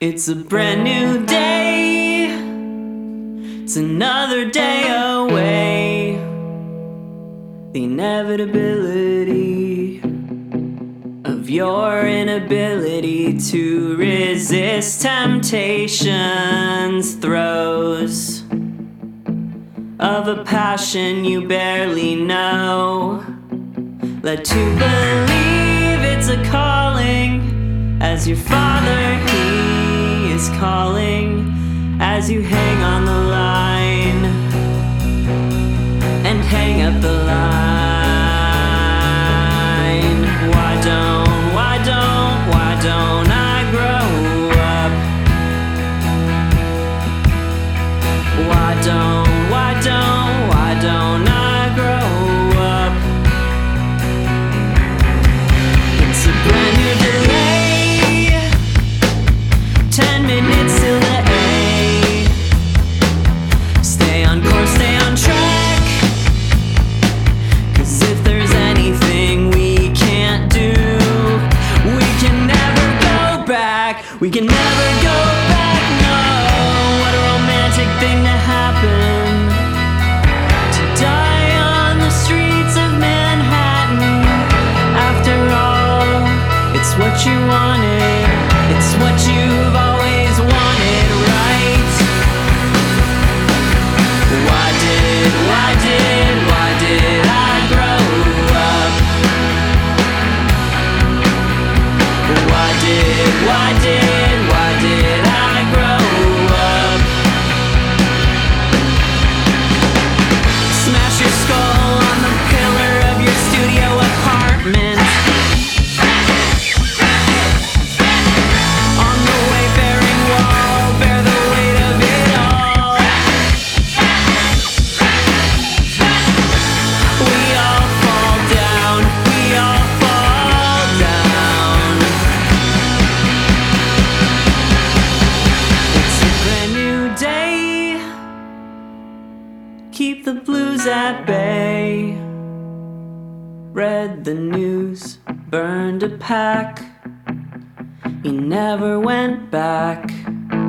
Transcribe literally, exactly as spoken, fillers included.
It's a brand new day. It's another day away. The inevitability of your inability to resist temptation's throes of a passion you barely know. Led to believe it's a calling, as your father he is calling, as you hang on the line and hang up the line. Why don't, why don't, why don't I grow up? Why don't, why don't, why don't I grow up? It's a brand new delay, ten minutes till the A. Stay on course, stay on track, 'cause if there's anything we can't do, we can never go back. We can never go back, no. What a romantic thing to happen, to die on the streets of Manhattan. After all, it's what you wanted, it's what you've always wanted, right? Why did, why did, why did I grow up? Why did, why did, why did I grow up? Smash your skull on the pillar of your studio apartment. On the wayfaring wall, bear the weight of it all. We all fall down, we all fall down. It's a brand new day. Keep the blues at bay. Read the news, burned a pack. You never went back.